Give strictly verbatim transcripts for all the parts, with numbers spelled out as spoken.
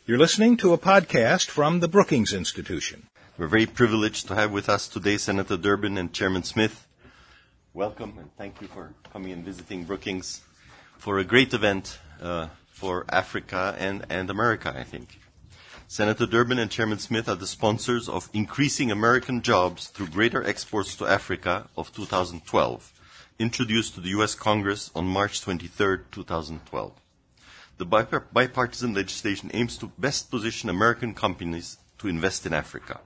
You're listening to a podcast from the Brookings Institution. We're very privileged to have with us today Senator Durbin and Chairman Smith. Welcome and thank you for coming and visiting Brookings for a great event uh, for Africa and, and America, I think. Senator Durbin and Chairman Smith are the sponsors of Increasing American Jobs Through Greater Exports to Africa of two thousand twelve, introduced to the U S Congress on March twenty-third, two thousand twelve. The bipartisan legislation aims to best position American companies to invest in Africa.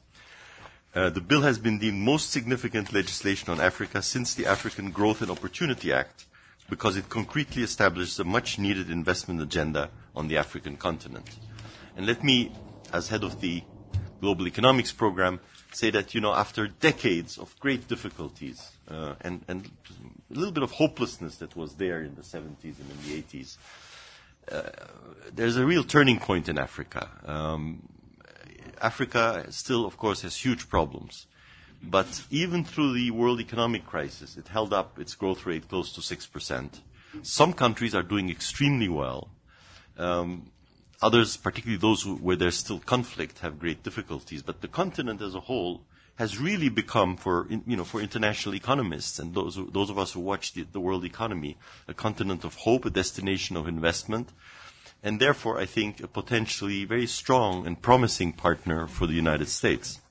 Uh, the bill has been deemed most significant legislation on Africa since the African Growth and Opportunity Act because it concretely establishes a much-needed investment agenda on the African continent. And let me, as head of the Global Economics Program, say that, you know, after decades of great difficulties uh, and, and a little bit of hopelessness that was there in the seventies and in the eighties, Uh, there's a real turning point in Africa. Um, Africa still, of course, has huge problems. But even through the world economic crisis, it held up its growth rate close to six percent. Some countries are doing extremely well. Um, others, particularly those who, where there's still conflict, have great difficulties. But the continent as a whole has really become, for you know, for international economists and those who, those of us who watch the, the world economy, a continent of hope, a destination of investment, and therefore, I think, a potentially very strong and promising partner for the United States.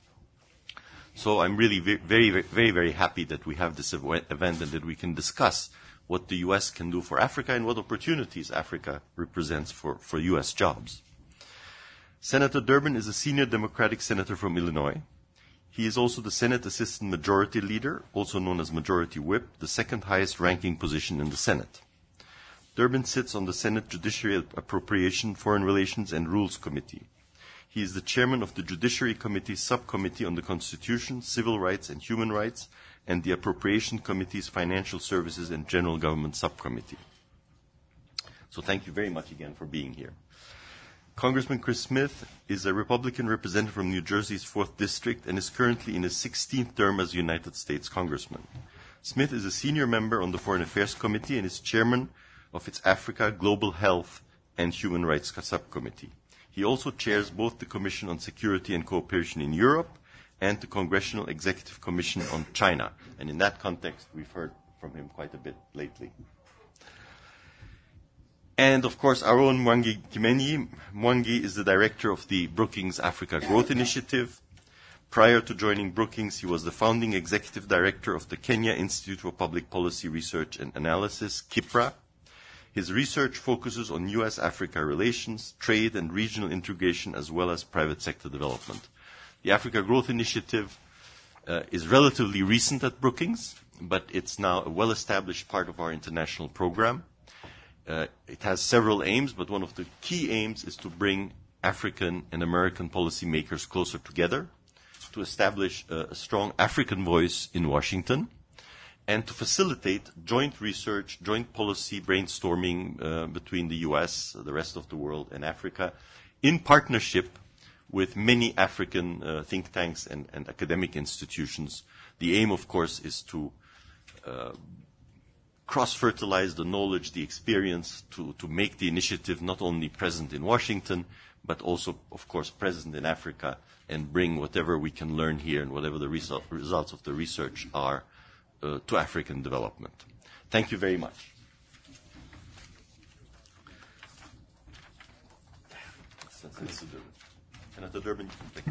So I'm really very, very, very, very happy that we have this event and that we can discuss what the U S can do for Africa and what opportunities Africa represents for, for U S jobs. Senator Durbin is a senior Democratic senator from Illinois. He is also the Senate Assistant Majority Leader, also known as Majority Whip, the second highest ranking position in the Senate. Durbin sits on the Senate Judiciary Appropriation, Foreign Relations and Rules Committee. He is the chairman of the Judiciary Committee Subcommittee on the Constitution, Civil Rights and Human Rights, and the Appropriation Committee's Financial Services and General Government Subcommittee. So thank you very much again for being here. Congressman Chris Smith is a Republican representative from New Jersey's fourth District and is currently in his sixteenth term as a United States Congressman. Smith is a senior member on the Foreign Affairs Committee and is chairman of its Africa, Global Health, and Human Rights Subcommittee. He also chairs both the Commission on Security and Cooperation in Europe and the Congressional Executive Commission on China. And in that context, we've heard from him quite a bit lately. And, of course, our own Mwangi Kimenyi. Mwangi is the director of the Brookings Africa Growth Initiative. Prior to joining Brookings, he was the founding executive director of the Kenya Institute for Public Policy Research and Analysis, KIPRA. His research focuses on U S Africa relations, trade, and regional integration, as well as private sector development. The Africa Growth Initiative uh, is relatively recent at Brookings, but it's now a well-established part of our international program. Uh, it has several aims, but one of the key aims is to bring African and American policymakers closer together, to establish a, a strong African voice in Washington, and to facilitate joint research, joint policy brainstorming uh, between the U S, the rest of the world, and Africa, in partnership with many African uh, think tanks and, and academic institutions. The aim, of course, is to uh, cross-fertilize the knowledge, the experience, to, to make the initiative not only present in Washington, but also, of course, present in Africa, and bring whatever we can learn here and whatever the result, results of the research are uh, to African development. Thank you very much. Senator Durbin,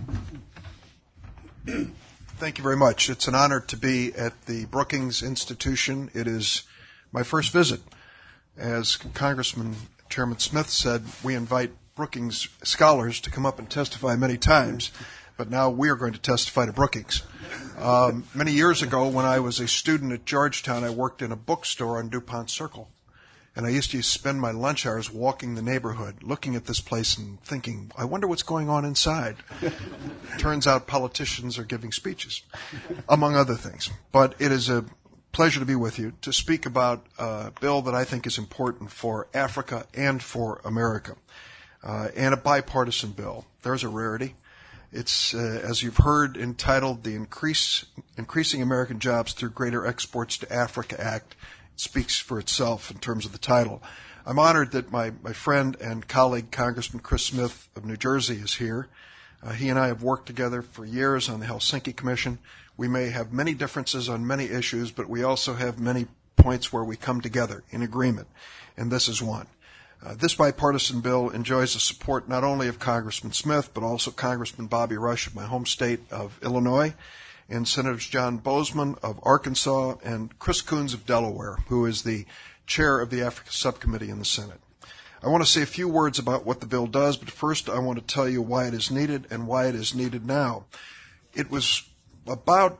thank you very much. It's an honor to be at the Brookings Institution. It is my first visit. As Congressman Chairman Smith said, we invite Brookings scholars to come up and testify many times, but now we are going to testify to Brookings. Um, many years ago, when I was a student at Georgetown, I worked in a bookstore on DuPont Circle, and I used to spend my lunch hours walking the neighborhood, looking at this place and thinking, I wonder what's going on inside. Turns out politicians are giving speeches, among other things. But it is a pleasure to be with you to speak about a bill that I think is important for Africa and for America, uh, and a bipartisan bill. There's a rarity. It's, uh, as you've heard, entitled the Increase, Increasing American Jobs Through Greater Exports to Africa Act. It speaks for itself in terms of the title. I'm honored that my, my friend and colleague, Congressman Chris Smith of New Jersey, is here. Uh, he and I have worked together for years on the Helsinki Commission. We may have many differences on many issues, but we also have many points where we come together in agreement, and this is one. Uh, this bipartisan bill enjoys the support not only of Congressman Smith, but also Congressman Bobby Rush of my home state of Illinois, and Senators John Boozman of Arkansas, and Chris Coons of Delaware, who is the chair of the Africa Subcommittee in the Senate. I want to say a few words about what the bill does, but first I want to tell you why it is needed and why it is needed now. It was about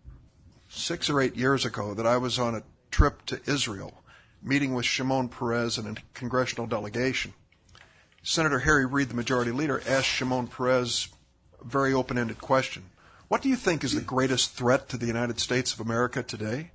six or eight years ago that I was on a trip to Israel, meeting with Shimon Peres and a congressional delegation. Senator Harry Reid, the majority leader, asked Shimon Peres a very open-ended question. What do you think is the greatest threat to the United States of America today?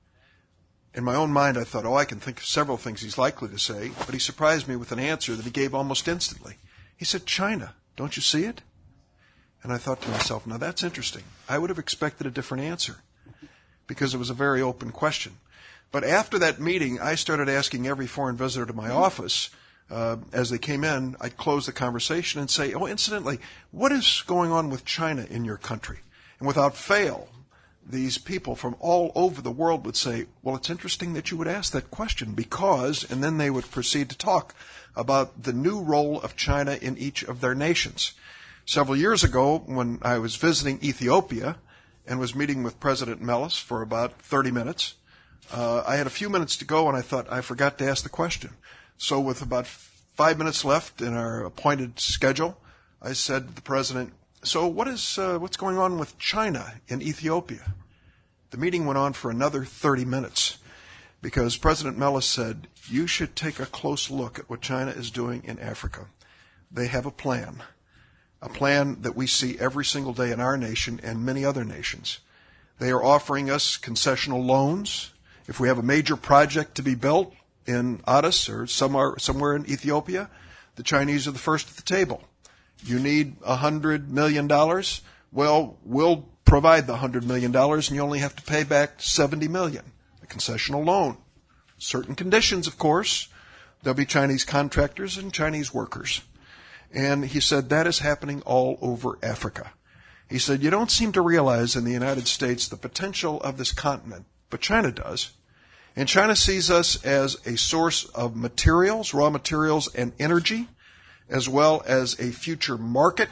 In my own mind, I thought, oh, I can think of several things he's likely to say, but he surprised me with an answer that he gave almost instantly. He said, China. Don't you see it? And I thought to myself, now that's interesting. I would have expected a different answer because it was a very open question. But after that meeting, I started asking every foreign visitor to my office, uh, as they came in, I'd close the conversation and say, oh, incidentally, what is going on with China in your country? And without fail, these people from all over the world would say, well, it's interesting that you would ask that question because, and then they would proceed to talk about the new role of China in each of their nations. Several years ago, when I was visiting Ethiopia and was meeting with President Meles for about thirty minutes, uh, I had a few minutes to go and I thought I forgot to ask the question. So with about five minutes left in our appointed schedule, I said to the President, so what is uh, what's going on with China in Ethiopia? The meeting went on for another thirty minutes because President Meles said, you should take a close look at what China is doing in Africa. They have a plan, a plan that we see every single day in our nation and many other nations. They are offering us concessional loans. If we have a major project to be built in Addis or somewhere, somewhere in Ethiopia, the Chinese are the first at the table. You need one hundred million dollars? Well, we'll provide the one hundred million dollars and you only have to pay back seventy million dollars, a concessional loan. Certain conditions, of course. There'll be Chinese contractors and Chinese workers. And he said that is happening all over Africa. He said, you don't seem to realize in the United States the potential of this continent, but China does. And China sees us as a source of materials, raw materials and energy, as well as a future market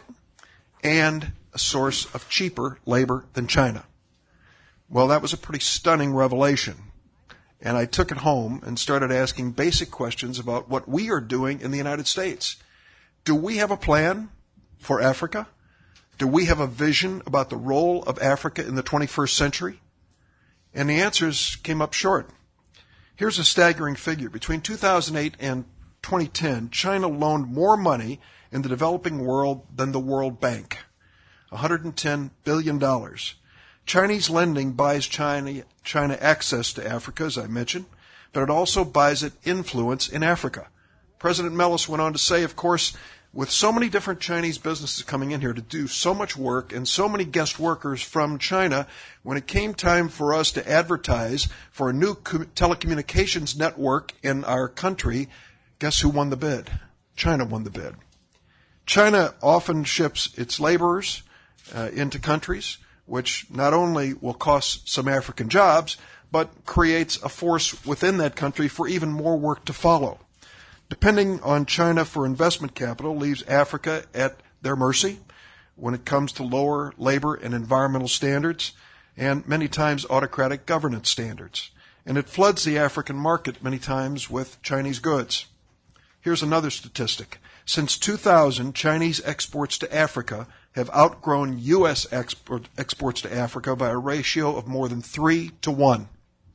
and a source of cheaper labor than China. Well, that was a pretty stunning revelation. And I took it home and started asking basic questions about what we are doing in the United States. Do we have a plan for Africa? Do we have a vision about the role of Africa in the twenty-first century? And the answers came up short. Here's a staggering figure. Between two thousand eight and twenty ten, China loaned more money in the developing world than the World Bank, one hundred ten billion dollars. Chinese lending buys China, China access to Africa, as I mentioned, but it also buys it influence in Africa. President Meles went on to say, of course, with so many different Chinese businesses coming in here to do so much work and so many guest workers from China, when it came time for us to advertise for a new telecommunications network in our country, guess who won the bid? China won the bid. China often ships its laborers uh, into countries, which not only will cost some African jobs, but creates a force within that country for even more work to follow. Depending on China for investment capital leaves Africa at their mercy when it comes to lower labor and environmental standards and many times autocratic governance standards. And it floods the African market many times with Chinese goods. Here's another statistic. Since two thousand, Chinese exports to Africa have outgrown U S export, exports to Africa by a ratio of more than three to one.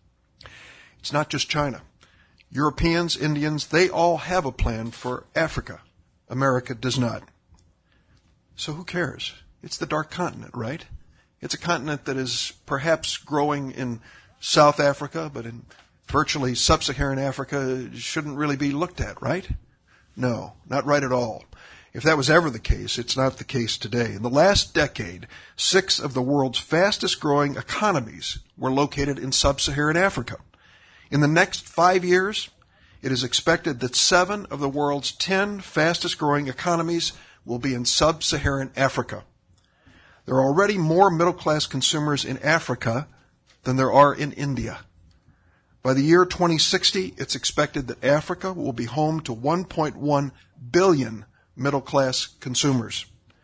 It's not just China. Europeans, Indians, they all have a plan for Africa. America does not. So who cares? It's the dark continent, right? It's a continent that is perhaps growing in South Africa, but in virtually sub-Saharan Africa shouldn't really be looked at, right? No, not right at all. If that was ever the case, it's not the case today. In the last decade, six of the world's fastest growing economies were located in sub-Saharan Africa. In the next five years, it is expected that seven of the world's ten fastest-growing economies will be in sub-Saharan Africa. There are already more middle-class consumers in Africa than there are in India. By the year twenty sixty, it's expected that Africa will be home to one point one billion middle-class consumers.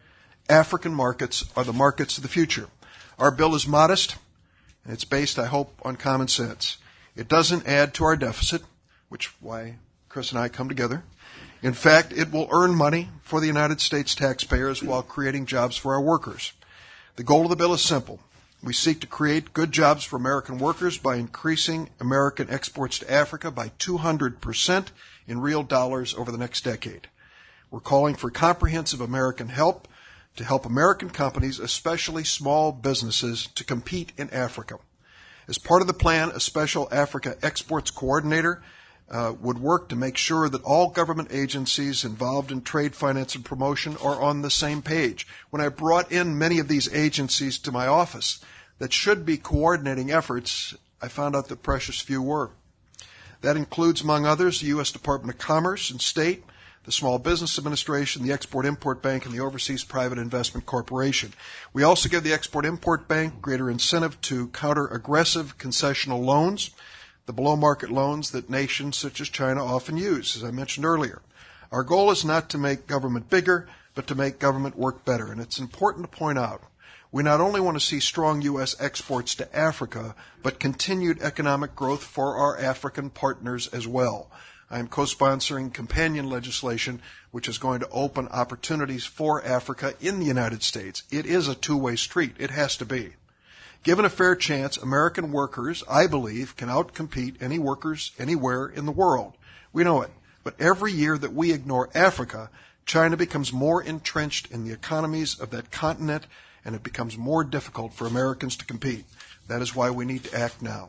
African markets are the markets of the future. Our bill is modest, and it's based, I hope, on common sense. It doesn't add to our deficit, which is why Chris and I come together. In fact, it will earn money for the United States taxpayers while creating jobs for our workers. The goal of the bill is simple. We seek to create good jobs for American workers by increasing American exports to Africa by two hundred percent in real dollars over the next decade. We're calling for comprehensive American help to help American companies, especially small businesses, to compete in Africa. As part of the plan, a special Africa exports coordinator uh, would work to make sure that all government agencies involved in trade, finance, and promotion are on the same page. When I brought in many of these agencies to my office that should be coordinating efforts, I found out that precious few were. That includes, among others, the U S Department of Commerce and State, the Small Business Administration, the Export-Import Bank, and the Overseas Private Investment Corporation. We also give the Export-Import Bank greater incentive to counter aggressive concessional loans, the below-market loans that nations such as China often use, as I mentioned earlier. Our goal is not to make government bigger, but to make government work better. And it's important to point out, we not only want to see strong U S exports to Africa, but continued economic growth for our African partners as well. I am co-sponsoring companion legislation, which is going to open opportunities for Africa in the United States. It is a two-way street. It has to be. Given a fair chance, American workers, I believe, can outcompete any workers anywhere in the world. We know it. But every year that we ignore Africa, China becomes more entrenched in the economies of that continent, and it becomes more difficult for Americans to compete. That is why we need to act now.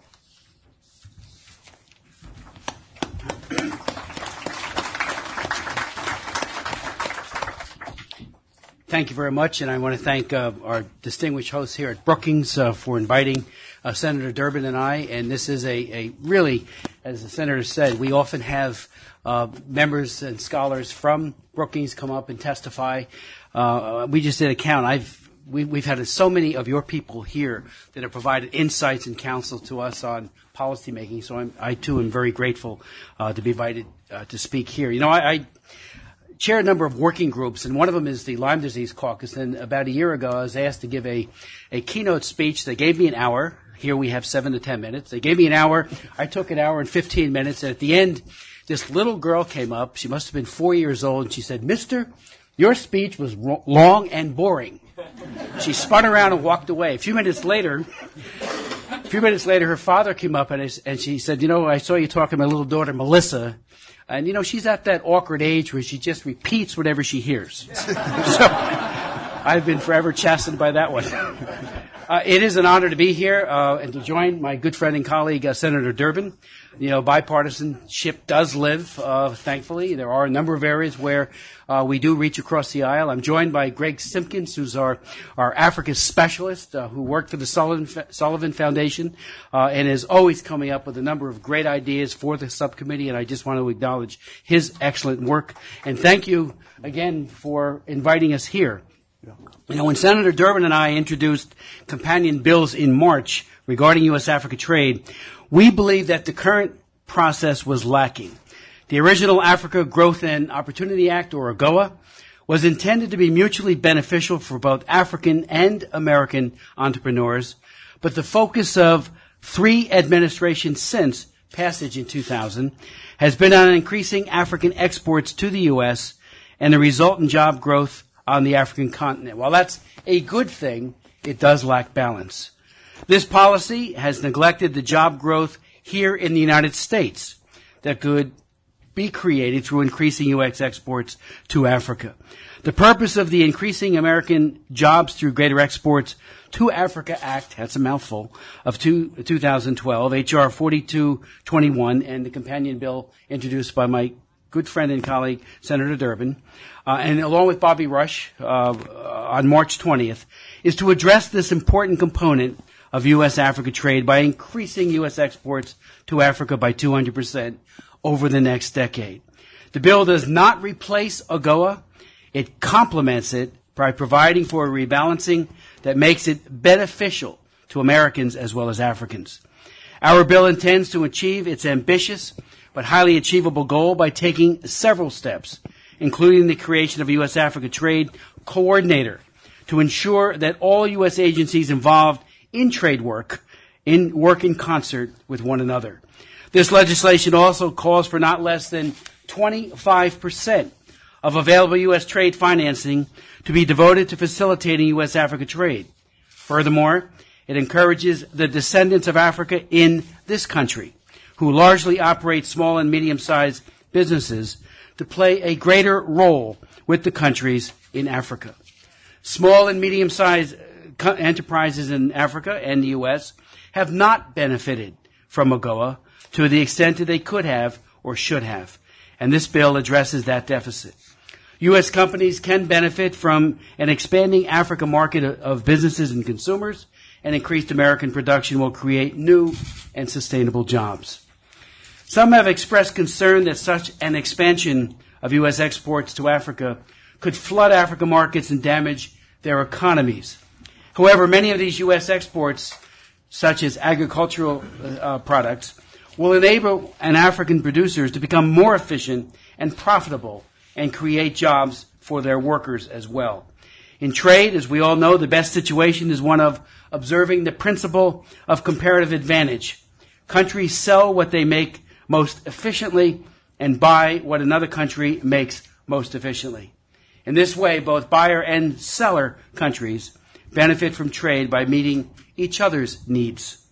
Thank you very much, and I want to thank uh, our distinguished hosts here at Brookings uh, for inviting uh, Senator Durbin and I. And this is a, a really, as the Senator said, we often have uh, members and scholars from Brookings come up and testify. Uh, we just did a count. I've we, we've had so many of your people here that have provided insights and counsel to us on policymaking. So I'm, I too am very grateful uh, to be invited uh, to speak here. You know, I. I chair a number of working groups, and one of them is the Lyme Disease Caucus. And about a year ago, I was asked to give a, a keynote speech. They gave me an hour. Here we have seven to ten minutes. They gave me an hour. I took an hour and fifteen minutes. And at the end, this little girl came up. She must have been four years old. And she said, "Mister, your speech was ro- long and boring." She spun around and walked away. A few minutes later, a few minutes later, her father came up and, I, and she said, "You know, I saw you talking to my little daughter, Melissa. And, you know, she's at that awkward age where she just repeats whatever she hears." So I've been forever chastened by that one. Uh, it is an honor to be here uh, and to join my good friend and colleague, uh, Senator Durbin. You know, bipartisanship does live, uh, thankfully. There are a number of areas where uh, we do reach across the aisle. I'm joined by Greg Simpkins, who's our, our Africa specialist, uh, who worked for the Sullivan, Sullivan Foundation uh, and is always coming up with a number of great ideas for the subcommittee, and I just want to acknowledge his excellent work. And thank you again for inviting us here. You know, when Senator Durbin and I introduced companion bills in March regarding U S Africa trade, we believed that the current process was lacking. The original Africa Growth and Opportunity Act, or AGOA, was intended to be mutually beneficial for both African and American entrepreneurs, but the focus of three administrations since passage in two thousand has been on increasing African exports to the U S and the resultant job growth on the African continent. While that's a good thing, it does lack balance. This policy has neglected the job growth here in the United States that could be created through increasing U S exports to Africa. The purpose of the Increasing American Jobs Through Greater Exports to Africa Act, that's a mouthful, of two, twenty twelve, H R forty-two twenty-one, and the companion bill introduced by my good friend and colleague, Senator Durbin, uh, and along with Bobby Rush uh, on March twentieth, is to address this important component of U S Africa trade by increasing U S exports to Africa by two hundred percent over the next decade. The bill does not replace AGOA. It complements it by providing for a rebalancing that makes it beneficial to Americans as well as Africans. Our bill intends to achieve its ambitious but highly achievable goal by taking several steps, including the creation of a U S Africa Trade Coordinator to ensure that all U S agencies involved in trade work in work in concert with one another. This legislation also calls for not less than twenty-five percent of available U S trade financing to be devoted to facilitating U S Africa trade. Furthermore, it encourages the descendants of Africa in this country, who largely operate small and medium-sized businesses, to play a greater role with the countries in Africa. Small and medium-sized enterprises in Africa and the U S have not benefited from AGOA to the extent that they could have or should have, and this bill addresses that deficit. U S companies can benefit from an expanding Africa market of businesses and consumers, and increased American production will create new and sustainable jobs. Some have expressed concern that such an expansion of U S exports to Africa could flood Africa markets and damage their economies. However, many of these U S exports, such as agricultural uh, products, will enable an African producers to become more efficient and profitable and create jobs for their workers as well. In trade, as we all know, the best situation is one of observing the principle of comparative advantage. Countries sell what they make most efficiently and buy what another country makes most efficiently. In this way, both buyer and seller countries benefit from trade by meeting each other's needs.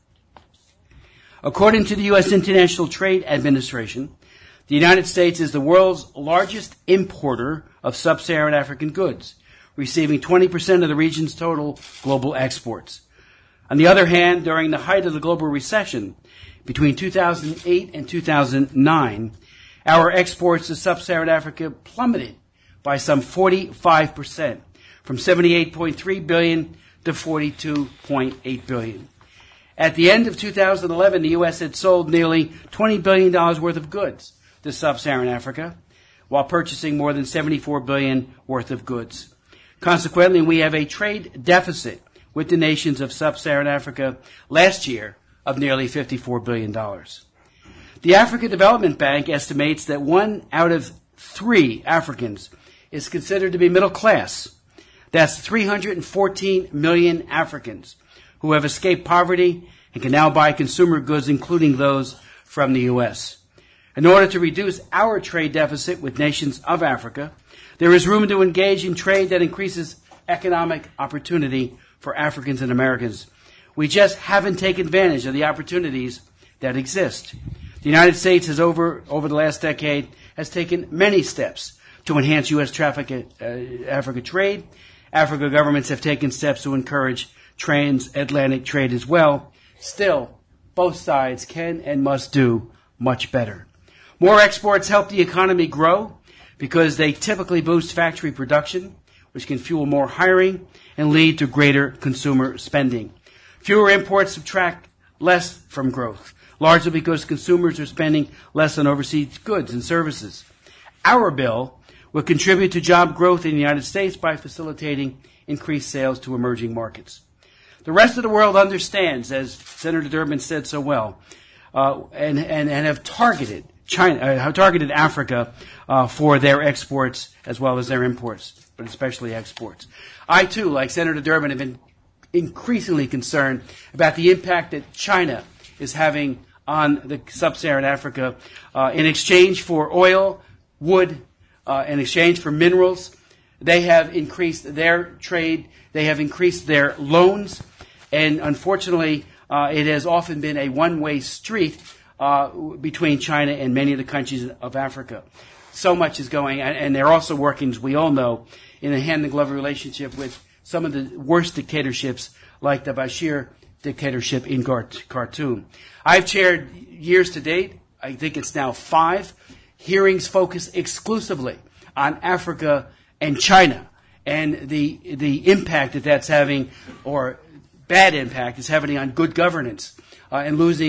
According to the U S International Trade Administration, the United States is the world's largest importer of sub-Saharan African goods, receiving twenty percent of the region's total global exports. On the other hand, during the height of the global recession, between two thousand eight and two thousand nine, our exports to sub-Saharan Africa plummeted by some forty-five percent, from seventy-eight point three billion dollars to forty-two point eight billion dollars. At the end of two thousand eleven, the U S had sold nearly twenty billion dollars worth of goods to sub-Saharan Africa, while purchasing more than seventy-four billion dollars worth of goods. Consequently, we have a trade deficit with the nations of sub-Saharan Africa last year of nearly fifty-four billion dollars. The Africa Development Bank estimates that one out of three Africans is considered to be middle class. That's three hundred fourteen million Africans who have escaped poverty and can now buy consumer goods, including those from the U S. In order to reduce our trade deficit with nations of Africa, there is room to engage in trade that increases economic opportunity for Africans and Americans. We just haven't taken advantage of the opportunities that exist. The United States has, over, over the last decade, has taken many steps to enhance U S traffic, uh, Africa trade. Africa governments have taken steps to encourage transatlantic trade as well. Still, both sides can and must do much better. More exports help the economy grow because they typically boost factory production, which can fuel more hiring and lead to greater consumer spending. Fewer imports subtract less from growth, largely because consumers are spending less on overseas goods and services. Our bill will contribute to job growth in the United States by facilitating increased sales to emerging markets. The rest of the world understands, as Senator Durbin said so well, uh, and, and, and have targeted China, uh, have targeted Africa uh, for their exports as well as their imports, but especially exports. I, too, like Senator Durbin, have been increasingly concerned about the impact that China is having on the sub-Saharan Africa uh, in exchange for oil, wood, uh, in exchange for minerals. They have increased their trade. They have increased their loans. And unfortunately, uh, it has often been a one-way street uh, between China and many of the countries of Africa. So much is going, and, and they're also working, as we all know, in a hand-in-glove relationship with some of the worst dictatorships, like the Bashir dictatorship in Khartoum. I've chaired years to date, I think it's now five, hearings focused exclusively on Africa and China and the the impact that that's having, or bad impact it's having on good governance uh, and losing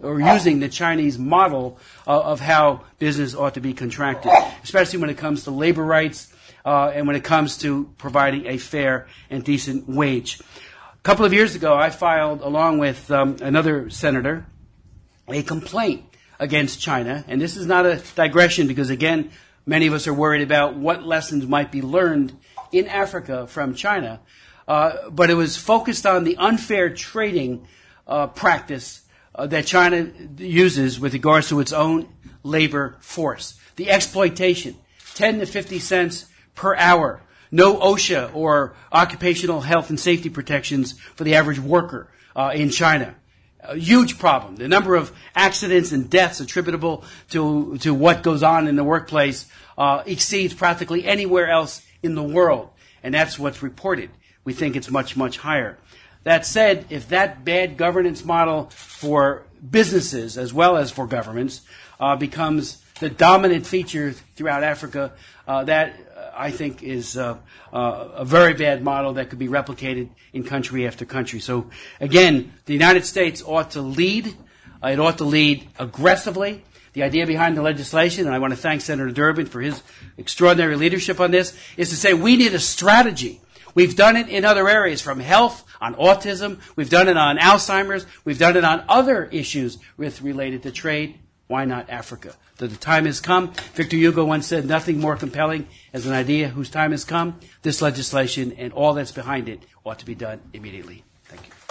or using the Chinese model uh, of how business ought to be contracted, especially when it comes to labor rights uh, and when it comes to providing a fair and decent wage. A couple of years ago, I filed, along with um, another senator, a complaint against China. And this is not a digression because, again, many of us are worried about what lessons might be learned in Africa from China. Uh, but it was focused on the unfair trading uh, practice uh, that China uses with regards to its own labor force. The exploitation, ten to fifty cents per hour. No OSHA or occupational health and safety protections for the average worker uh, in China. A huge problem. The number of accidents and deaths attributable to, to what goes on in the workplace uh, exceeds practically anywhere else in the world. And that's what's reported. We think it's much, much higher. That said, if that bad governance model for businesses as well as for governments uh, becomes the dominant feature throughout Africa, uh, that I think is uh, uh, a very bad model that could be replicated in country after country. So, again, the United States ought to lead. Uh, it ought to lead aggressively. The idea behind the legislation, and I want to thank Senator Durbin for his extraordinary leadership on this, is to say we need a strategy. We've done it in other areas, from health, on autism. We've done it on Alzheimer's. We've done it on other issues with related to trade. Why not Africa? That the time has come. Victor Hugo once said, nothing more compelling as an idea whose time has come. This legislation and all that's behind it ought to be done immediately. Thank you.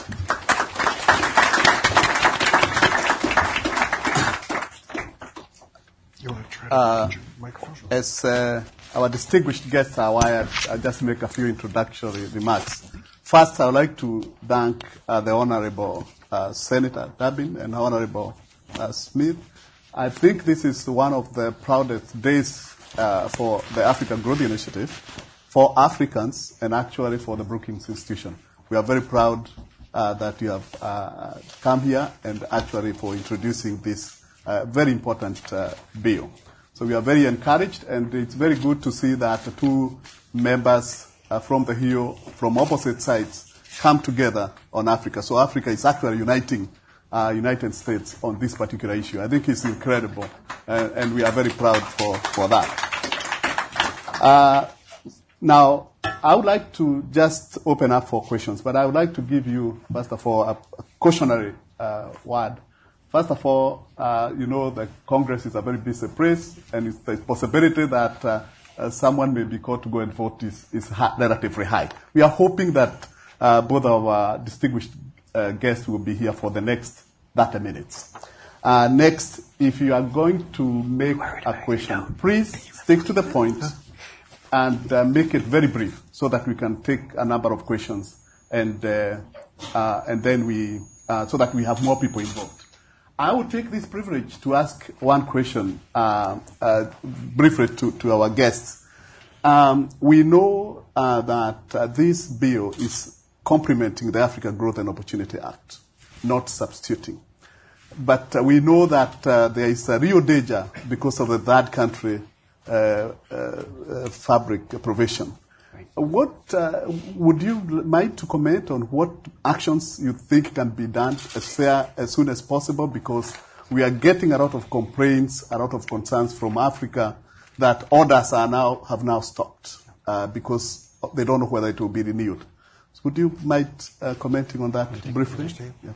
You want to try to Uh, get your microphone? As uh, our distinguished guests are wired, I'll just make a few introductory remarks. First, I would like to thank uh, the Honorable uh, Senator Durbin and Honorable uh, Smith. I think this is one of the proudest days uh, for the African Growth Initiative, for Africans, and actually for the Brookings Institution. We are very proud uh, that you have uh, come here and actually for introducing this uh, very important uh, bill. So we are very encouraged, and it's very good to see that the two members uh, from the Hill, from opposite sides, come together on Africa. So Africa is actually uniting uh, United States on this particular issue. I think it's incredible, uh, and we are very proud for, for that. Uh, now, I would like to just open up for questions, but I would like to give you, first of all, a, a cautionary uh, word. First of all, uh, you know, the Congress is a very busy place, and it's the possibility that uh, uh, someone may be called to go and vote is, is ha- relatively high. We are hoping that uh, both of our distinguished uh, guests will be here for the next thirty minutes. Uh, next, if you are going to make a question, please stick to the point and uh, make it very brief so that we can take a number of questions and uh, uh, and then we uh, so that we have more people involved. I will take this privilege to ask one question uh, uh, briefly to, to our guests. Um, we know uh, that uh, this bill is complementing the African Growth and Opportunity Act, not substituting. But uh, we know that uh, there is a real danger because of the third country uh, uh, uh, fabric provision. What uh, would you mind to comment on what actions you think can be done as fair as soon as possible? Because we are getting a lot of complaints, a lot of concerns from Africa that orders are now have now stopped uh, because they don't know whether it will be renewed. So would you mind uh, commenting on that briefly? Yeah.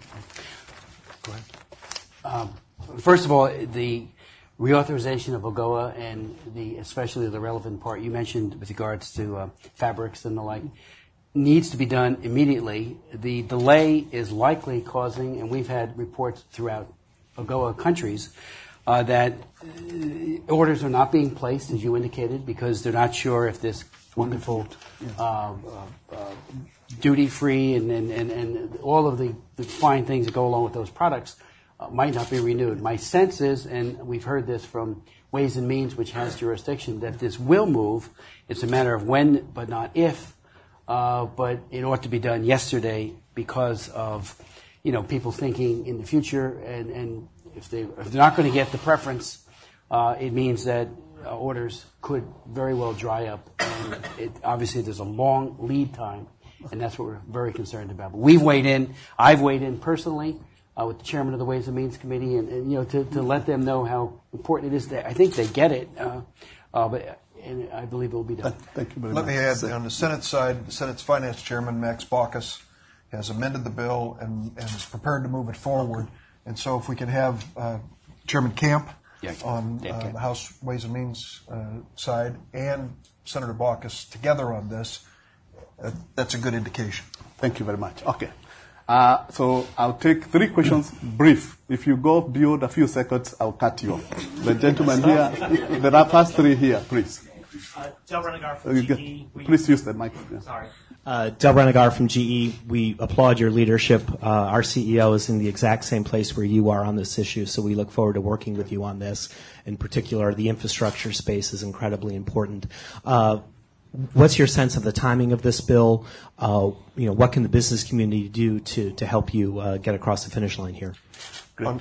Go ahead. Um, first of all, the reauthorization of AGOA and the, especially the relevant part you mentioned with regards to uh, fabrics and the like, needs to be done immediately. The delay is likely causing, and we've had reports throughout AGOA countries, uh, that uh, orders are not being placed, as you indicated, because they're not sure if this wonderful uh, uh, uh, duty-free and, and, and, and all of the, the fine things that go along with those products Uh, might not be renewed. My sense is, and we've heard this from Ways and Means, which has jurisdiction, that this will move. It's a matter of when, but not if. Uh, but it ought to be done yesterday because of, you know, people thinking in the future, and, and if, they, if they're not going to get the preference, uh, it means that uh, orders could very well dry up. And it, obviously, there's a long lead time, and that's what we're very concerned about. But we've weighed in. I've weighed in personally. uh, with the chairman of the Ways and Means Committee, and, and you know, to, to let them know how important it is. That I think they get it, uh, uh, but and I believe it will be done. Thank you very Let much. me add, on the Senate side, the Senate's Finance Chairman, Max Baucus, has amended the bill and, and is prepared to move it forward. And so if we can have uh, Chairman Camp Yeah, on yeah, uh, Camp. the House Ways and Means uh, side and Senator Baucus together on this, uh, that's a good indication. Thank you very much. Okay. Uh, so I'll take three questions brief. If you go beyond a few seconds, I'll cut you off. The gentleman here, there are first three here, please. Uh, Del Renegar Uh, from you G get- E. We- Please use the mic. Yeah. Sorry. Uh, Del Renegar from G E. We applaud your leadership. Uh, our C E O is in the exact same place where you are on this issue, so we look forward to working with you on this. In particular, the infrastructure space is incredibly important. Uh, what's your sense of the timing of this bill? Uh, you know, what can the business community do to, to help you uh, get across the finish line here? Um,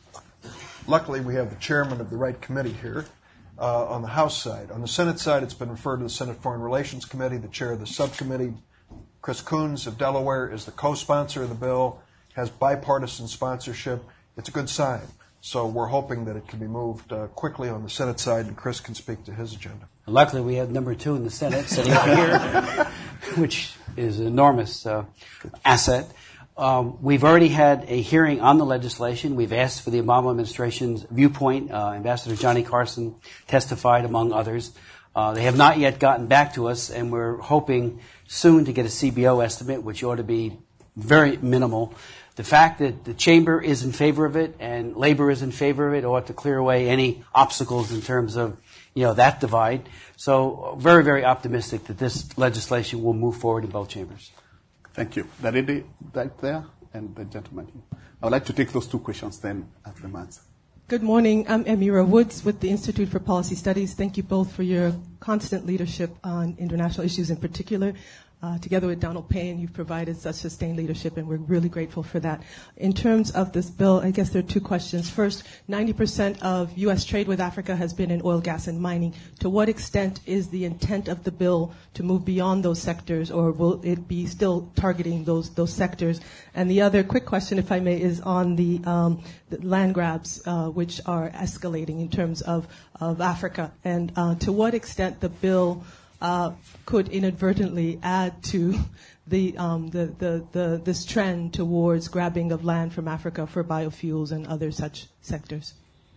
luckily, we have the chairman of the right committee here uh, on the House side. On the Senate side, it's been referred to the Senate Foreign Relations Committee. The chair of the subcommittee, Chris Coons of Delaware, is the co-sponsor of the bill, has bipartisan sponsorship. It's a good sign. So we're hoping that it can be moved uh, quickly on the Senate side, and Chris can speak to his agenda. Luckily, we have number two in the Senate sitting up here, which is an enormous uh, asset. Um, we've already had a hearing on the legislation. We've asked for the Obama administration's viewpoint. Uh, Ambassador Johnny Carson testified, among others. Uh, they have not yet gotten back to us, and we're hoping soon to get a C B O estimate, which ought to be very minimal. The fact that the chamber is in favor of it and labor is in favor of it ought to clear away any obstacles in terms of, you know, that divide. So very, very optimistic that this legislation will move forward in both chambers. Thank you. The lady right there and the gentleman here. I would like to take those two questions then after the answer. Good morning. I'm Amira Woods with the Institute for Policy Studies. Thank you both for your constant leadership on international issues in particular. Uh, together with Donald Payne, you've provided such sustained leadership, and we're really grateful for that. In terms of this bill, I guess there are two questions. First, ninety percent of U S trade with Africa has been in oil, gas, and mining. To what extent is the intent of the bill to move beyond those sectors, or will it be still targeting those those sectors? And the other quick question, if I may, is on the, um, the land grabs, uh, which are escalating in terms of, of Africa, and uh, to what extent the bill Uh, could inadvertently add to the, um, the, the, the this trend towards grabbing of land from Africa for biofuels and other such sectors.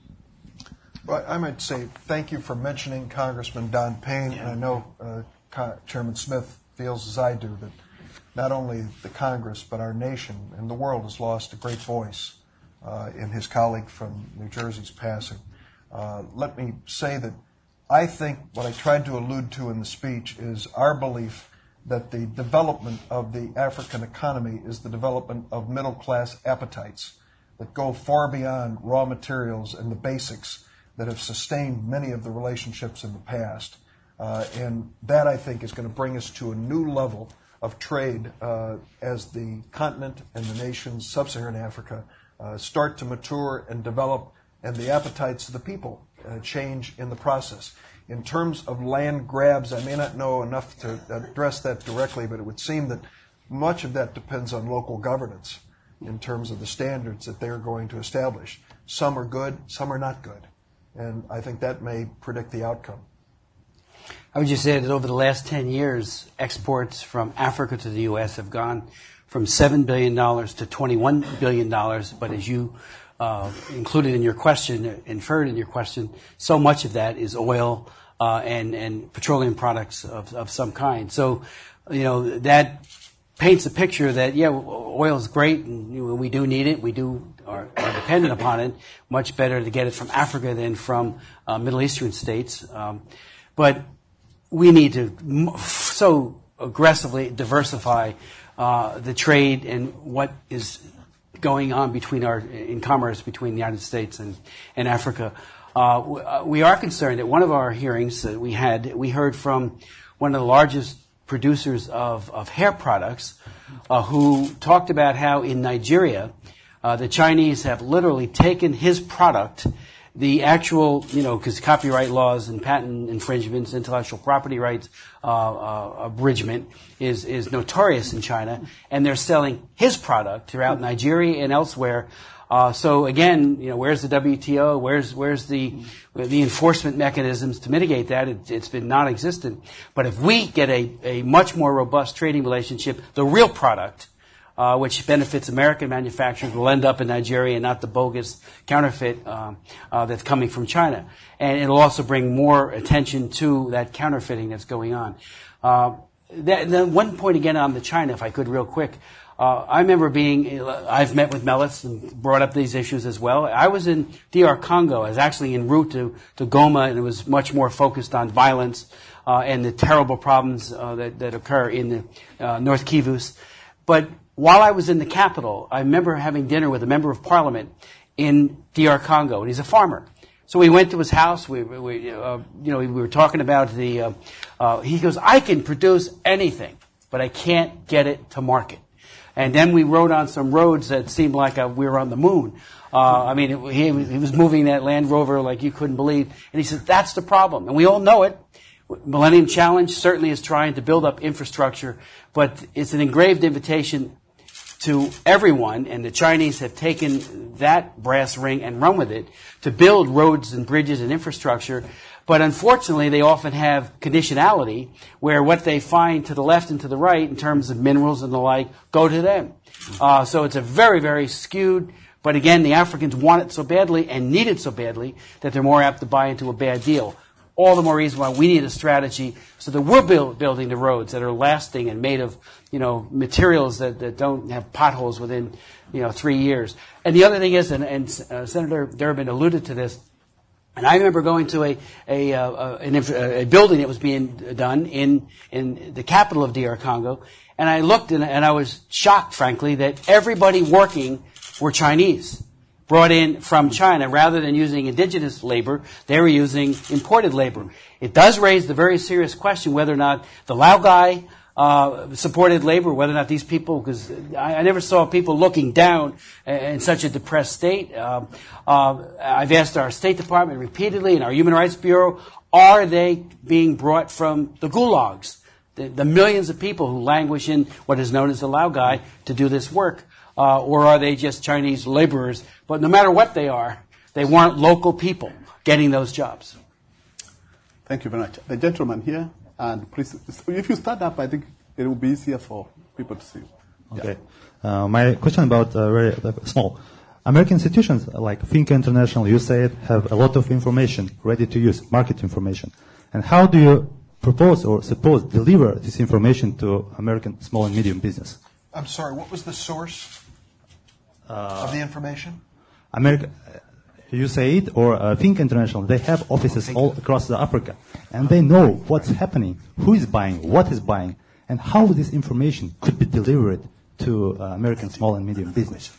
Well, I might say thank you for mentioning Congressman Don Payne. And I know uh, Co- Chairman Smith feels as I do that not only the Congress but our nation and the world has lost a great voice uh, in his colleague from New Jersey's passing. Uh, let me say that I think what I tried to allude to in the speech is our belief that the development of the African economy is the development of middle-class appetites that go far beyond raw materials and the basics that have sustained many of the relationships in the past. Uh, and that, I think, is going to bring us to a new level of trade uh, as the continent and the nations, sub-Saharan Africa, uh, start to mature and develop, and the appetites of the people uh, change in the process. In terms of land grabs, I may not know enough to address that directly, but it would seem that much of that depends on local governance in terms of the standards that they're going to establish. Some are good, some are not good. And I think that may predict the outcome. I would just say that over the last ten years, exports from Africa to the U S have gone from seven billion dollars to twenty-one billion dollars, but as you uh, included in your question, inferred in your question, so much of that is oil uh, and, and petroleum products of, of some kind. So, you know, that paints a picture that, yeah, oil is great and you know, we do need it, we do are, are dependent upon it, much better to get it from Africa than from uh, Middle Eastern states. Um, but we need to m- so aggressively diversify uh, the trade and what is going on between our in commerce between the United States and, and Africa. Uh, we are concerned at one of our hearings that we had, we heard from one of the largest producers of, of hair products uh, who talked about how in Nigeria uh, the Chinese have literally taken his product the actual, you know, because copyright laws and patent infringements, intellectual property rights uh, uh, abridgment is is notorious in China, and they're selling his product throughout Nigeria and elsewhere. Uh, so again, you know, where's the W T O? Where's where's the the enforcement mechanisms to mitigate that? It, it's been non-existent. But if we get a, a much more robust trading relationship, the real product, uh, which benefits American manufacturers, will end up in Nigeria and not the bogus counterfeit um, uh, that's coming from China. And it'll also bring more attention to that counterfeiting that's going on. Uh, that, then one point again on the China, if I could, real quick. Uh, I remember being, I've met with Melis and brought up these issues as well. I was in D R Congo. I was actually en route to, to Goma, and it was much more focused on violence uh, and the terrible problems uh, that, that occur in the uh, North Kivus. But while I was in the capital, I remember having dinner with a member of parliament in D R Congo, and he's a farmer. So we went to his house. We, we uh, you know, we were talking about the. Uh, uh, he goes, "I can produce anything, but I can't get it to market." And then we rode on some roads that seemed like a, we were on the moon. Uh, I mean, it, he, he was moving that Land Rover like you couldn't believe. And he said, that's the problem. And we all know it. Millennium Challenge certainly is trying to build up infrastructure, but it's an engraved invitation to everyone, and the Chinese have taken that brass ring and run with it to build roads and bridges and infrastructure. But unfortunately, they often have conditionality where what they find to the left and to the right in terms of minerals and the like go to them. Uh, so it's a very, very skewed, but again, the Africans want it so badly and need it so badly that they're more apt to buy into a bad deal. All the more reason why we need a strategy so that we're build, building the roads that are lasting and made of, you know, materials that, that don't have potholes within, you know, three years. And the other thing is, and, and uh, Senator Durbin alluded to this, and I remember going to a a, uh, an, a building that was being done in in the capital of D R Congo, and I looked and, and I was shocked, frankly, that everybody working were Chinese, brought in from China. Rather than using indigenous labor, they were using imported labor. It does raise the very serious question whether or not the Laogai uh, supported labor, whether or not these people, because I, I never saw people looking down in such a depressed state. Uh, uh, I've asked our State Department repeatedly and our Human Rights Bureau, are they being brought from the gulags, the, the millions of people who languish in what is known as the Laogai to do this work, uh, or are they just Chinese laborers? But no matter what they are, they want local people getting those jobs. Thank you very much. The gentleman here, and please, if you stand up, I think it will be easier for people to see. Okay. Yeah. Uh, my question about uh, very uh, small. American institutions like Finca International, U S A I D, have a lot of information ready to use, market information. And how do you propose or suppose deliver this information to American small and medium business? I'm sorry, what was the source uh, of the information? America, U S A I D or uh, Finca International, they have offices all across the Africa, and they know what's happening, who is buying, what is buying, and how this information could be delivered to uh, American small and medium business.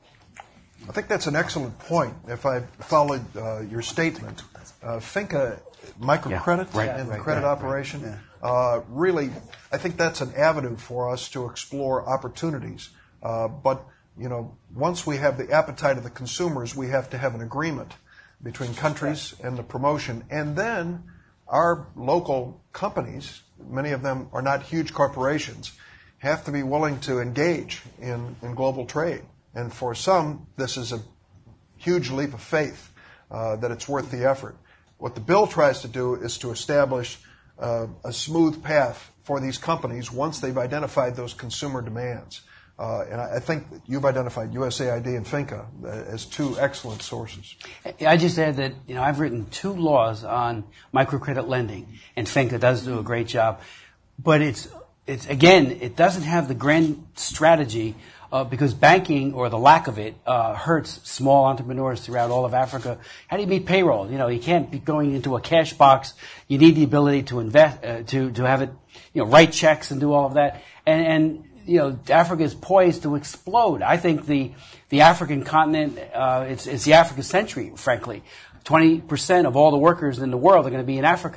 I think that's an excellent point. If I followed uh, your statement, uh, Finca microcredit yeah, right, and right, the credit right, operation, right, uh, really, I think that's an avenue for us to explore opportunities. Uh, but You know, once we have the appetite of the consumers, we have to have an agreement between countries and the promotion. And then our local companies, many of them are not huge corporations, have to be willing to engage in, in global trade. And for some, this is a huge leap of faith uh, that it's worth the effort. What the bill tries to do is to establish uh, a smooth path for these companies once they've identified those consumer demands. Uh, and I, I think that you've identified U S A I D and Finca as two excellent sources. I just add that, you know, I've written two laws on microcredit lending, and Finca does do a great job. But it's, it's again, it doesn't have the grand strategy uh, because banking, or the lack of it, uh, hurts small entrepreneurs throughout all of Africa. How do you meet payroll? You know, you can't be going into a cash box. You need the ability to invest, uh, to to have it, you know, write checks and do all of that. And, and you know, Africa is poised to explode. I think the the African continent, uh, it's it's the African century, frankly. twenty percent of all the workers in the world are going to be in Africa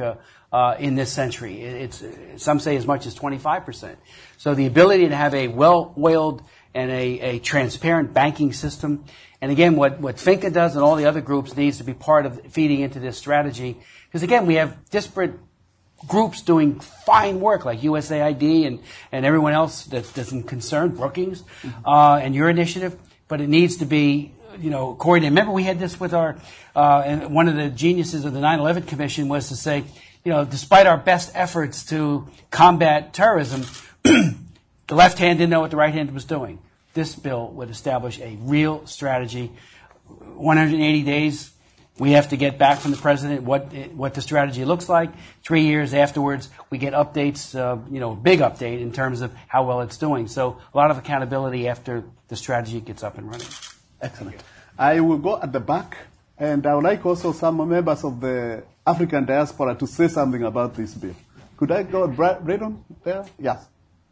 uh, in this century. It's, some say as much as twenty-five percent. So the ability to have a well-oiled and a, a transparent banking system, and again, what, what FINCA does and all the other groups needs to be part of feeding into this strategy. Because again, we have disparate groups doing fine work like U S A I D and, and everyone else that doesn't concern Brookings uh, and your initiative, but it needs to be, you know, coordinated. Remember, we had this with our, uh, and one of the geniuses of the nine eleven Commission was to say, you know, despite our best efforts to combat terrorism, the left hand didn't know what the right hand was doing. This bill would establish a real strategy. one hundred eighty days. We have to get back from the president what what the strategy looks like. Three years afterwards, we get updates, uh, you know, big update in terms of how well it's doing. So a lot of accountability after the strategy gets up and running. Excellent. I will go at the back, and I would like also some members of the African diaspora to say something about this bill. Could I go, Bra- Braden, there? Yes.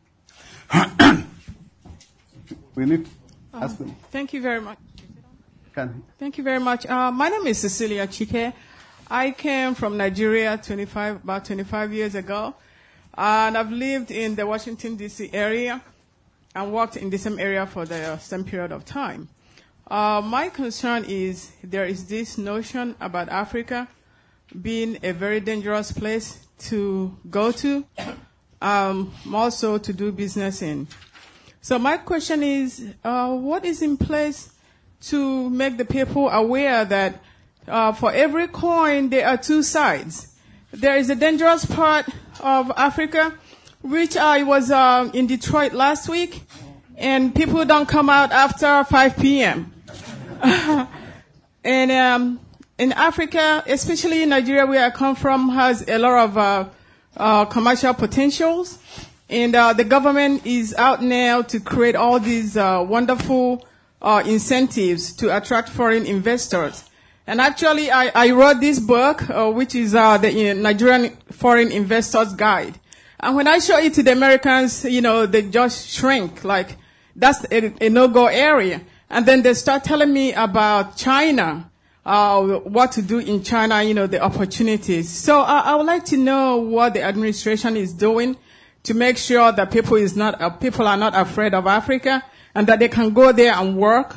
We need to ask them. Um, thank you very much. Can. Thank you very much. Uh, my name is Cecilia Chike. I came from Nigeria twenty-five, about twenty-five years ago, and I've lived in the Washington, D C area and worked in the same area for the same period of time. Uh, my concern is there is this notion about Africa being a very dangerous place to go to, um, also to do business in. So my question is, uh, what is in place to make the people aware that uh, for every coin there are two sides? There is a dangerous part of Africa, which I was uh, in Detroit last week, and people don't come out after five p.m. And um, in Africa, especially in Nigeria, where I come from, has a lot of uh, uh, commercial potentials, and uh, the government is out now to create all these uh, wonderful Uh, incentives to attract foreign investors. And actually, I, I wrote this book, uh, which is uh, the uh, Nigerian Foreign Investors Guide. And when I show it to the Americans, you know, they just shrink, like, that's a, a no-go area. And then they start telling me about China, uh, what to do in China, you know, the opportunities. So uh, I would like to know what the administration is doing to make sure that people is not uh, people are not afraid of Africa, and that they can go there and work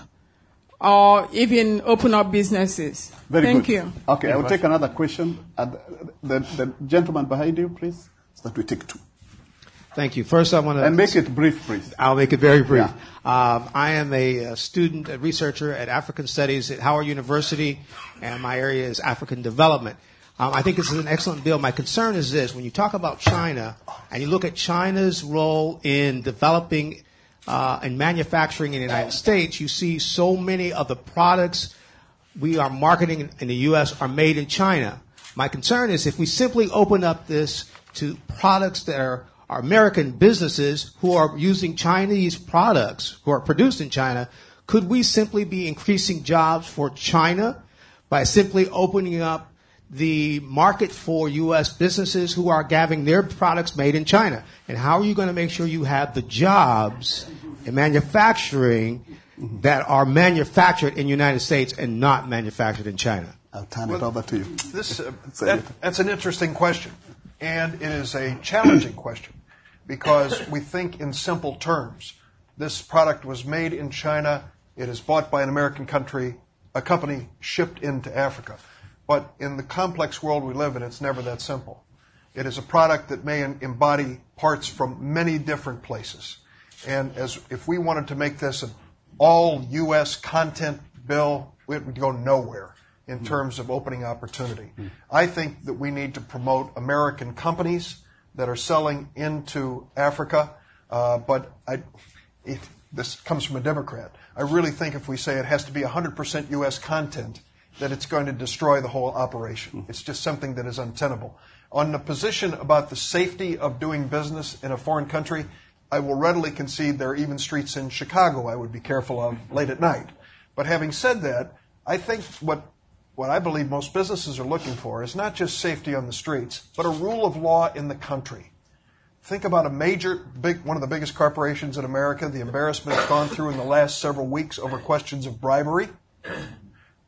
or even open up businesses. Very Thank good. you. Okay, I will take another question. Uh, the, the gentleman behind you, please, so that we take two. Thank you. First, I want to... And make it brief, please. I'll make it very brief. Yeah. Um, I am a, a student, a researcher at African Studies at Howard University, and my area is African development. Um, I think this is an excellent bill. My concern is this. When you talk about China, and you look at China's role in developing Uh, and manufacturing in the United States, you see so many of the products we are marketing in the U S are made in China. My concern is if we simply open up this to products that are, are American businesses who are using Chinese products, who are produced in China, could we simply be increasing jobs for China by simply opening up the market for U S businesses who are having their products made in China? And how are you going to make sure you have the jobs in manufacturing that are manufactured in the United States and not manufactured in China? I'll turn it over to you. This, uh, that, that's an interesting question, and it is a challenging question because we think in simple terms. This product was made in China. It is bought by an American country, a company shipped into Africa. But in the complex world we live in, it's never that simple. It is a product that may embody parts from many different places. And as if we wanted to make this an all U S content bill, we would go nowhere in mm. terms of opening opportunity. Mm. I think that we need to promote American companies that are selling into Africa. Uh, but I, it, this comes from a Democrat. I really think if we say it has to be one hundred percent U S content, that it's going to destroy the whole operation. It's just something that is untenable. On the position about the safety of doing business in a foreign country, I will readily concede there are even streets in Chicago I would be careful of late at night. But having said that, I think what what I believe most businesses are looking for is not just safety on the streets, but a rule of law in the country. Think about a major, big, one of the biggest corporations in America, the embarrassment it's gone through in the last several weeks over questions of bribery.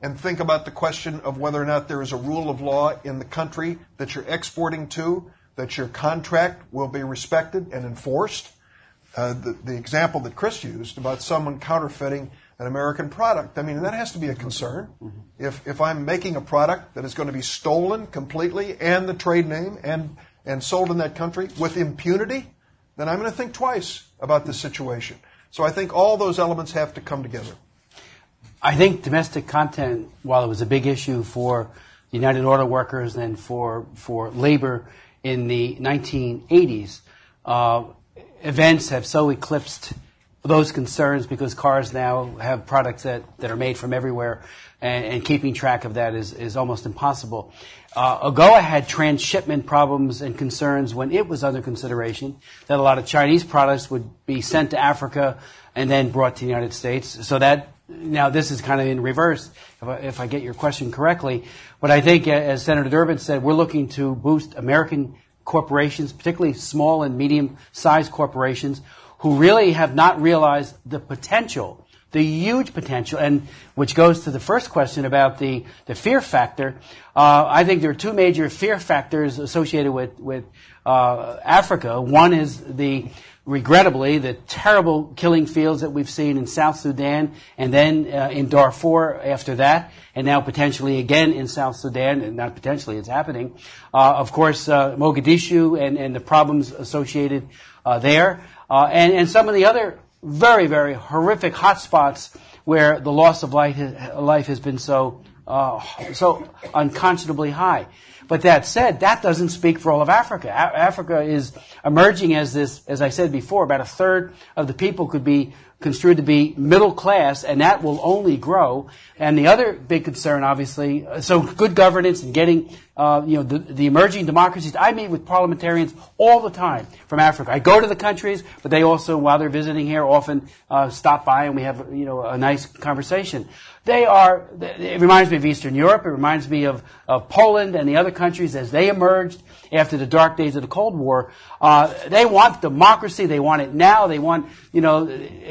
and think about the question of whether or not there is a rule of law in the country that you're exporting to, that your contract will be respected and enforced. Uh, the, the example that Chris used about someone counterfeiting an American product, I mean, that has to be a concern. Mm-hmm. If if I'm making a product that is going to be stolen completely and the trade name and, and sold in that country with impunity, then I'm going to think twice about this situation. So I think all those elements have to come together. I think domestic content, while it was a big issue for United Auto Workers and for for labor in the nineteen eighties, uh, events have so eclipsed those concerns because cars now have products that, that are made from everywhere, and, and keeping track of that is, is almost impossible. Uh, AGOA had transshipment problems and concerns when it was under consideration, that a lot of Chinese products would be sent to Africa and then brought to the United States. So that, now this is kind of in reverse, if I, if I get your question correctly. But I think, as Senator Durbin said, we're looking to boost American corporations, particularly small and medium-sized corporations, who really have not realized the potential, the huge potential, and which goes to the first question about the, the fear factor. Uh, I think there are two major fear factors associated with, with uh, Africa. One is the, regrettably, the terrible killing fields that we've seen in South Sudan, and then uh, in Darfur after that, and now potentially again in South Sudan, and not potentially, it's happening. Uh, of course, uh, Mogadishu and, and the problems associated uh, there. Uh, and, and some of the other very, very horrific hotspots where the loss of life, life has been so, uh, so unconscionably high. But that said, that doesn't speak for all of Africa. A- Africa is emerging as this, as I said before, about a third of the people could be construed to be middle class, and that will only grow. And the other big concern, obviously, so good governance and getting, uh, you know, the, the emerging democracies. I meet with parliamentarians all the time from Africa. I go to the countries, but they also, while they're visiting here, often uh, stop by and we have, you know, a nice conversation. They are, it reminds me of Eastern Europe. It reminds me of, of Poland and the other countries as they emerged after the dark days of the Cold War. Uh, they want democracy. They want it now. They want, you know,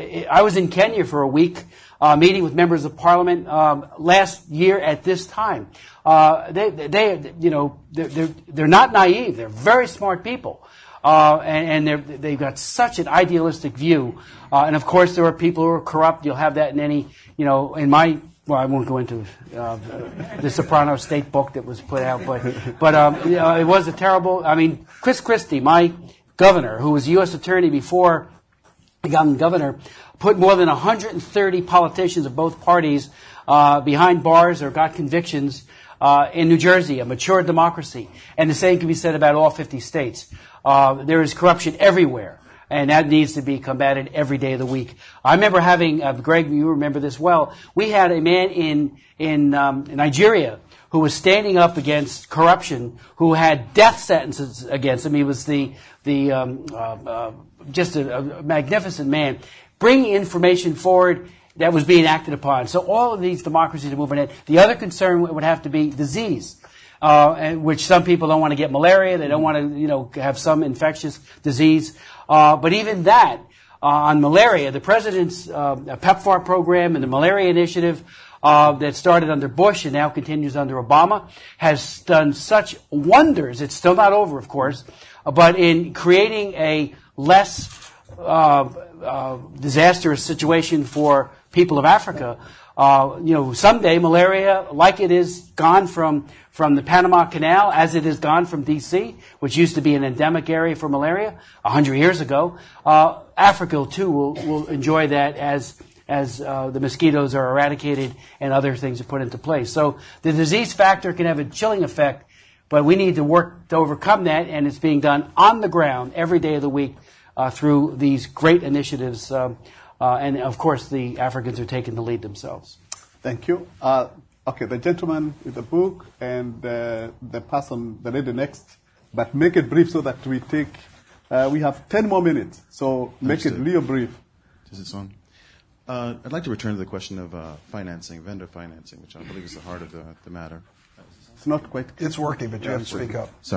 I was in Kenya for a week, uh, meeting with members of parliament, um, last year at this time. Uh, they, they, you know, they're, they're, they're not naive. They're very smart people. Uh, and, and they're, they've got such an idealistic view. Uh, and of course there are people who are corrupt. You'll have that in any, you know, in my, well, I won't go into uh, the Soprano State book that was put out, but but um, you know, it was a terrible. I mean, Chris Christie, my governor, who was U S attorney before he got governor, put more than one hundred thirty politicians of both parties uh, behind bars or got convictions uh, in New Jersey, a mature democracy. And the same can be said about all fifty states. Uh, there is corruption everywhere. And that needs to be combated every day of the week. I remember having, uh, Greg, you remember this well, we had a man in, in um, Nigeria who was standing up against corruption, who had death sentences against him. He was the, the um, uh, uh, just a, a magnificent man, bringing information forward that was being acted upon. So all of these democracies are moving in. The other concern would have to be disease. Uh, and which some people don't want to get malaria. They don't want to, you know, have some infectious disease. Uh, but even that, uh, on malaria, the president's uh, PEPFAR program and the malaria initiative uh, that started under Bush and now continues under Obama has done such wonders. It's still not over, of course, but in creating a less uh, uh, disastrous situation for people of Africa. Uh, you know, someday malaria, like it is gone from from the Panama Canal, as it is gone from D C, which used to be an endemic area for malaria a hundred years ago, uh, Africa too will will enjoy that as as uh, the mosquitoes are eradicated and other things are put into place. So the disease factor can have a chilling effect, but we need to work to overcome that, and it's being done on the ground every day of the week uh, through these great initiatives. Um, Uh, and, of course, the Africans are taking the lead themselves. Thank you. Uh, okay, the gentleman with the book and uh, the person, the lady next, but make it brief so that we take, uh, we have ten more minutes, so make Understood. it real brief. Is it on? Uh, I'd like to return to the question of uh, financing, vendor financing, which I believe is the heart of the, the matter. It's not quite, it's working, but you yeah, have to speak up. Sorry.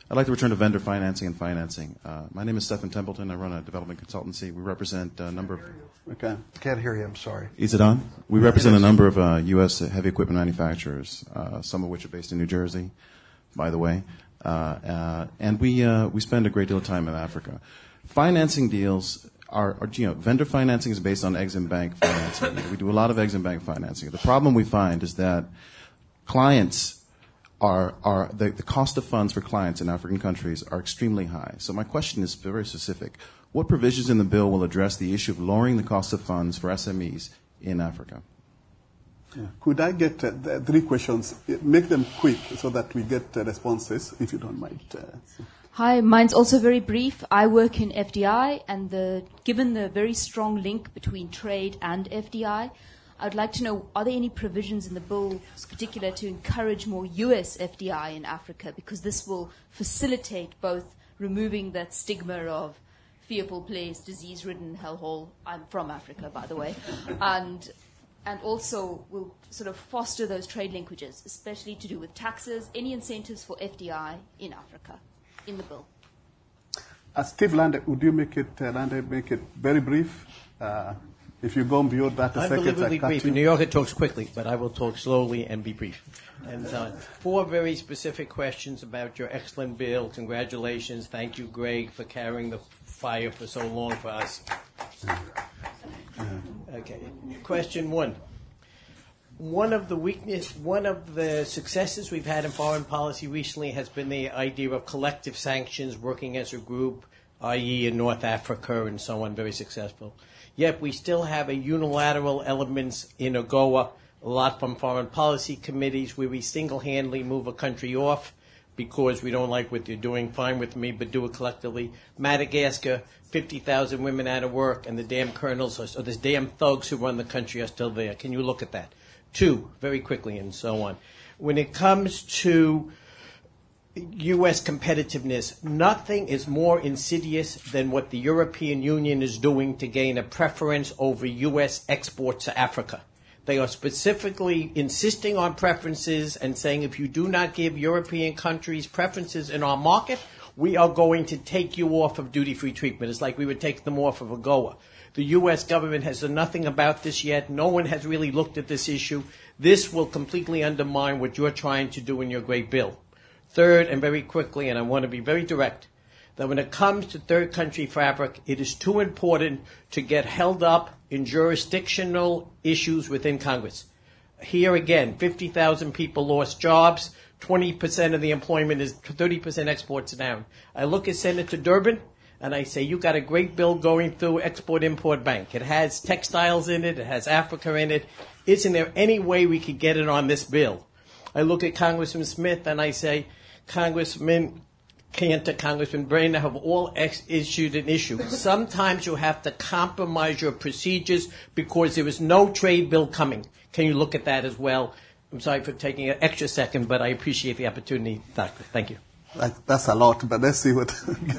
I'd like to return to vendor financing and financing. Uh, my name is Stephen Templeton. I run a development consultancy. We represent a number of... Okay. Can't hear you. I'm sorry. Is it on? We represent a number of uh, U S heavy equipment manufacturers, uh, some of which are based in New Jersey, by the way. Uh, uh, and we uh, we spend a great deal of time in Africa. Financing deals are, are, you know, vendor financing is based on Exim Bank financing. We do a lot of Exim Bank financing. The problem we find is that clients are, are the, the cost of funds for clients in African countries are extremely high. So my question is very specific. What provisions in the bill will address the issue of lowering the cost of funds for S M Es in Africa? Yeah. Could I get uh, the three questions? Make them quick so that we get uh, responses, if you don't mind. Uh, so. Hi, mine's also very brief. I work in F D I, and the, given the very strong link between trade and F D I, I would like to know, are there any provisions in the bill, in particular, to encourage more U S F D I in Africa? Because this will facilitate both removing that stigma of fearful place, disease-ridden hellhole. I'm from Africa, by the way. And and also will sort of foster those trade linkages, especially to do with taxes, any incentives for F D I in Africa, in the bill. Uh, Steve Lande, would you make it, uh, Lande, make it very brief? Uh, if you go beyond that a second, Unbelievably brief. In New York, it talks quickly, but I will talk slowly and be brief. And uh, four very specific questions about your excellent bill. Congratulations. Thank you, Greg, for carrying the fire for so long for us. Okay. Question one. One of the weakness, one of the successes we've had in foreign policy recently has been the idea of collective sanctions, working as a group, that is in North Africa and so on, very successful. Yet we still have a unilateral elements in AGOA, a lot from foreign policy committees where we single-handedly move a country off because we don't like what they're doing, fine with me, but do it collectively. Madagascar, fifty thousand women out of work, and the damn colonels, or the damn thugs who run the country are still there. Can you look at that? Two, very quickly, and so on. When it comes to U S competitiveness, nothing is more insidious than what the European Union is doing to gain a preference over U S exports to Africa. They are specifically insisting on preferences and saying if you do not give European countries preferences in our market, we are going to take you off of duty-free treatment. It's like we would take them off of AGOA. The U S government has done nothing about this yet. No one has really looked at this issue. This will completely undermine what you're trying to do in your great bill. Third, and very quickly, and I want to be very direct, that when it comes to third country fabric, it is too important to get held up in jurisdictional issues within Congress. Here again, fifty thousand people lost jobs, twenty percent of the employment is thirty percent exports down. I look at Senator Durbin, and I say, you got a great bill going through Export-Import Bank. It has textiles in it. It has Africa in it. Isn't there any way we could get it on this bill? I look at Congressman Smith, and I say, Congressman Cantor, Congressman Brainerd have all ex- issued an issue. Sometimes you have to compromise your procedures because there is no trade bill coming. Can you look at that as well? I'm sorry for taking an extra second, but I appreciate the opportunity, Doctor. Thank you. That's a lot, but let's see what...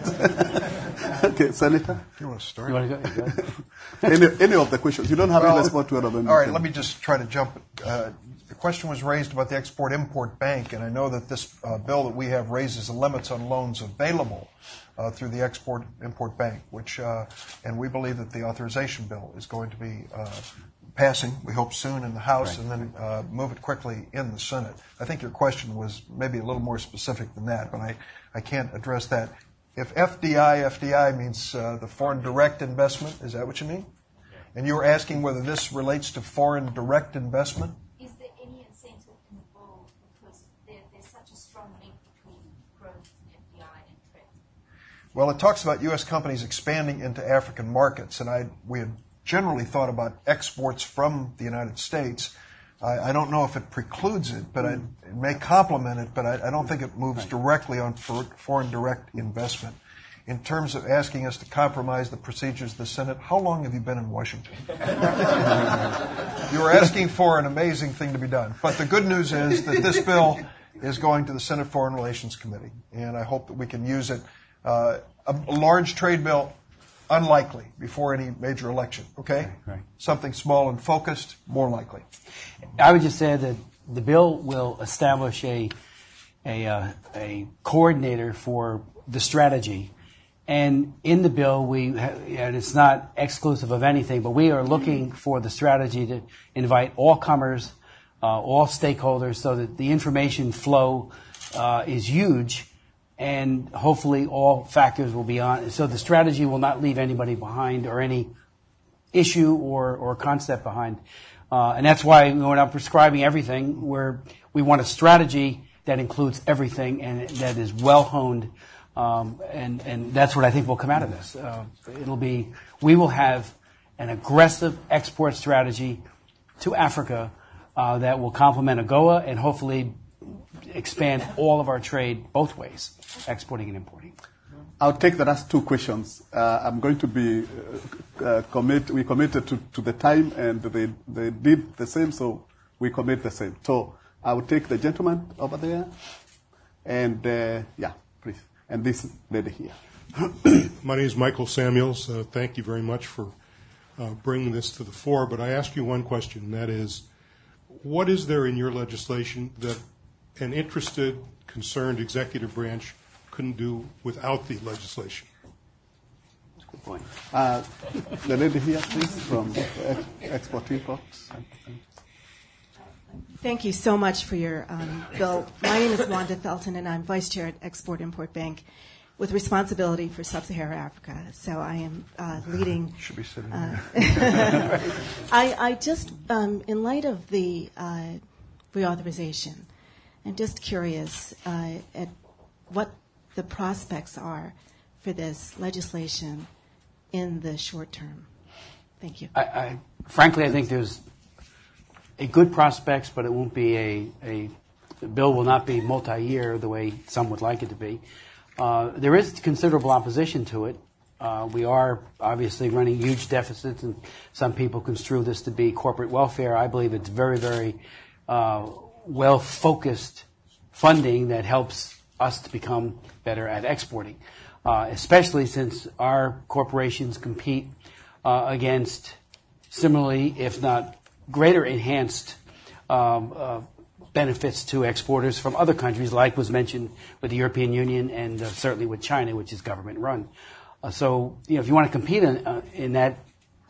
Okay, Senator? You want to start? You want to go? You go. any, any of the questions. You don't have well, to respond to all of them. All right, let me just try to jump. Uh, the question was raised about the Export-Import Bank, and I know that this uh, bill that we have raises the limits on loans available uh, through the Export-Import Bank, which, uh, and we believe that the authorization bill is going to be uh, passing, we hope soon in the House, right, and then uh, move it quickly in the Senate. I think your question was maybe a little more specific than that, but I, I can't address that. If F D I, F D I means uh, the foreign direct investment, is that what you mean? And you were asking whether this relates to foreign direct investment? Is there any incentive in the bill because there, there's such a strong link between growth, F D I, and trade? Well, it talks about U S companies expanding into African markets, and I we had generally thought about exports from the United States. I, I don't know if it precludes it, but I, it may complement it, but I, I don't think it moves directly on for, foreign direct investment. In terms of asking us to compromise the procedures of the Senate, how long have you been in Washington? You were asking for an amazing thing to be done. But the good news is that this bill is going to the Senate Foreign Relations Committee, and I hope that we can use it. Uh, a, a large trade bill, unlikely before any major election, okay? Right, right. Something small and focused, more likely. I would just say that the bill will establish a a, uh, a coordinator for the strategy. And in the bill, we ha- and it's not exclusive of anything, but we are looking for the strategy to invite all comers, uh, all stakeholders, so that the information flow uh, is huge, and hopefully all factors will be on. So the strategy will not leave anybody behind or any issue or, or concept behind. Uh, and that's why we're not prescribing everything. We're, we want a strategy that includes everything and that is well honed. Um, and, and that's what I think will come out of this. Uh, it'll be, we will have an aggressive export strategy to Africa uh, that will complement AGOA and hopefully expand all of our trade both ways, exporting and importing. I'll take the last two questions. Uh, I'm going to be uh, uh, commit. We committed to, to the time, and they they did the same, so we commit the same. So I will take the gentleman over there, and uh, yeah, please, and this lady here. My name is Michael Samuels. Uh, thank you very much for uh, bringing this to the fore. But I ask you one question, and that is, what is there in your legislation that an interested, concerned executive branch couldn't do without the legislation? Good point. Uh, the lady here, please, from Export Imports. Thank you so much for your um, bill. My name is Wanda Felton, and I'm Vice Chair at Export Import Bank with responsibility for Sub-Saharan Africa. So I am uh, leading. Should be sitting uh, there. I, I just, um, in light of the uh, reauthorization, I'm just curious uh, at what the prospects are for this legislation in the short term. Thank you. I, I, frankly, I think there's a good prospects, but it won't be a, a the bill will not be multi-year the way some would like it to be. Uh, there is considerable opposition to it. Uh, we are obviously running huge deficits, and some people construe this to be corporate welfare. I believe it's very, very uh, well-focused funding that helps us to become better at exporting, uh, especially since our corporations compete uh, against similarly, if not greater enhanced um, uh, benefits to exporters from other countries, like was mentioned with the European Union and uh, certainly with China, which is government run. Uh, so, you know, if you want to compete in, uh, in that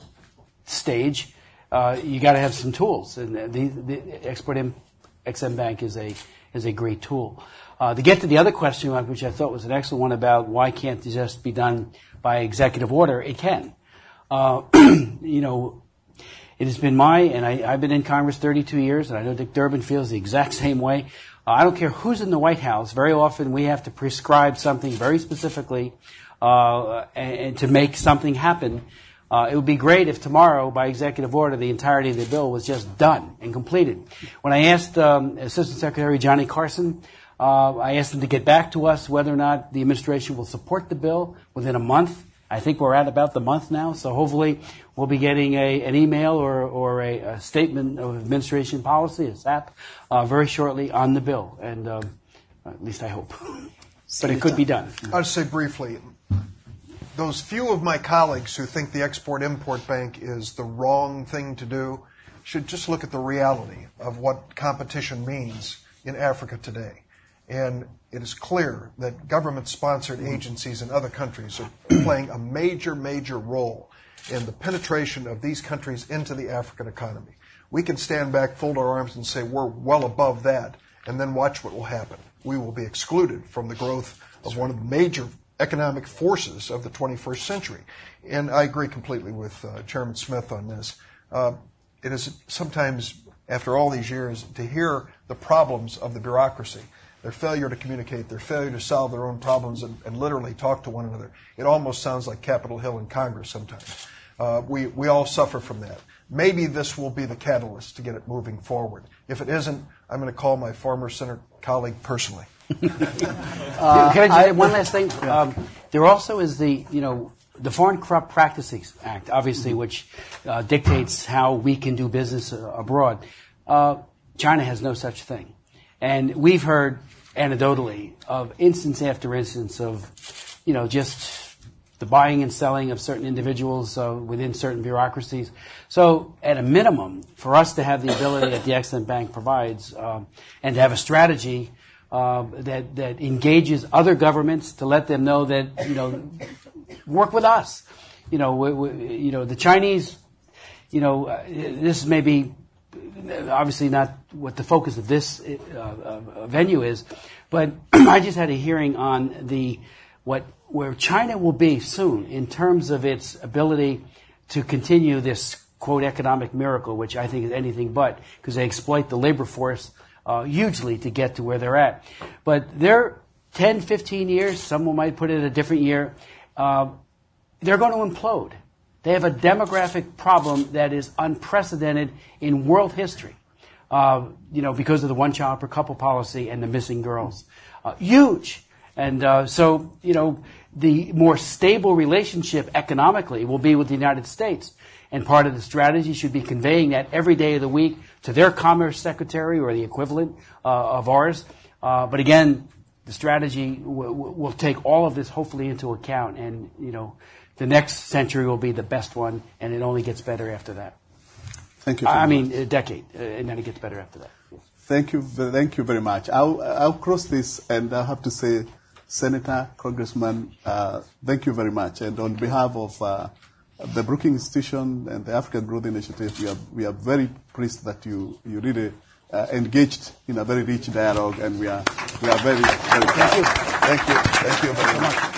stage, uh, you got to have some tools, and the, the Export-Im Bank is a is a great tool. Uh, to get to the other question, which I thought was an excellent one about why can't it just be done by executive order, it can. Uh, you know, it has been my, and I, I've been in Congress thirty-two years, and I know Dick Durbin feels the exact same way. Uh, I don't care who's in the White House. Very often we have to prescribe something very specifically uh, and, and to make something happen. Uh, it would be great if tomorrow, by executive order, the entirety of the bill was just done and completed. When I asked um, Assistant Secretary Johnny Carson, uh, I asked him to get back to us whether or not the administration will support the bill within a month. I think we're at about the month now, so hopefully we'll be getting a, an email or, or a, a statement of administration policy, a S A P, uh, very shortly on the bill, and um, at least I hope. But it could be done. I'll just say briefly, those few of my colleagues who think the Export-Import Bank is the wrong thing to do should just look at the reality of what competition means in Africa today. And it is clear that government-sponsored agencies in other countries are playing a major, major role in the penetration of these countries into the African economy. We can stand back, fold our arms, and say we're well above that, and then watch what will happen. We will be excluded from the growth of one of the major economic forces of the twenty-first century. And I agree completely with uh, Chairman Smith on this. Uh, it is sometimes, after all these years, to hear the problems of the bureaucracy, their failure to communicate, their failure to solve their own problems and, and literally talk to one another. It almost sounds like Capitol Hill in Congress sometimes. Uh, we, we all suffer from that. Maybe this will be the catalyst to get it moving forward. If it isn't, I'm going to call my former Senate colleague personally. uh, Can I just add one last thing? Um, there also is the, you know, the Foreign Corrupt Practices Act, obviously, which uh, dictates how we can do business uh, abroad. Uh, China has no such thing. And we've heard anecdotally of instance after instance of, you know, just the buying and selling of certain individuals uh, within certain bureaucracies. So at a minimum, for us to have the ability that the Export Bank provides um, and to have a strategy uh, that that engages other governments to let them know that, you know, work with us. You know, we, we, you know the Chinese. You know, uh, this may be obviously not what the focus of this uh, uh, venue is, but I just had a hearing on the what where China will be soon in terms of its ability to continue this quote economic miracle, which I think is anything but, because they exploit the labor force uh, hugely to get to where they're at. But they're ten, fifteen years, someone might put it a different year, uh, they're going to implode. They have a demographic problem that is unprecedented in world history, uh, you know, because of the one child per couple policy and the missing girls. Uh, huge. And uh, so, you know, the more stable relationship economically will be with the United States. And part of the strategy should be conveying that every day of the week to their commerce secretary or the equivalent uh, of ours. Uh, but again, the strategy w- w- will take all of this hopefully into account. And, you know, the next century will be the best one, and it only gets better after that. Thank you. I mean, a decade, uh, and then it gets better after that. Thank you. Thank you very much. I'll, I'll cross this, and I have to say, Senator, Congressman, uh, thank you very much. And on behalf of uh, the Brookings Institution and the African Growth Initiative, we are we are very pleased that you you really uh, engaged in a very rich dialogue, and we are we are very very proud. Thank you. Thank you. Thank you very much.